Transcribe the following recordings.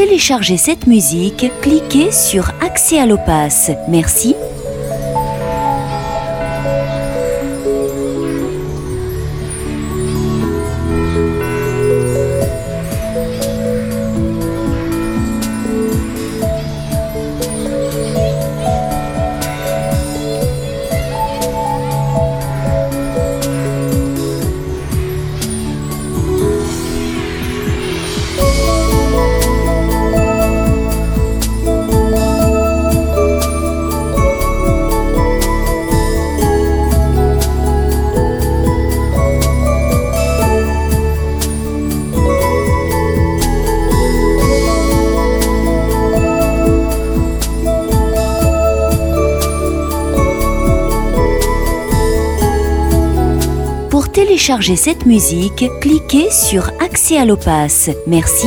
télécharger cette musique, cliquez sur Accès à l'OPAS. Merci. Pour télécharger cette musique, cliquez sur Accès à l'OPAS. Merci.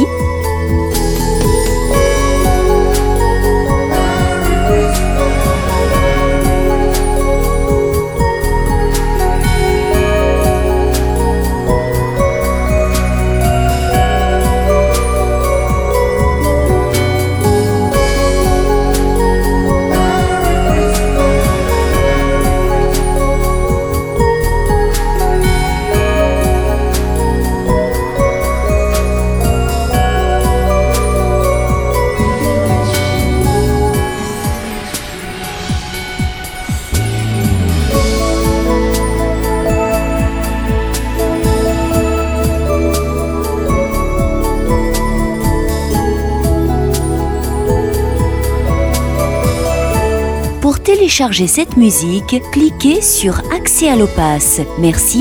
Pour télécharger cette musique, cliquez sur Accès à l'OPAS. Merci.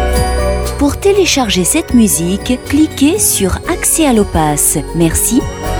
Pour télécharger cette musique, cliquez sur Accès à l'OPAS. Merci.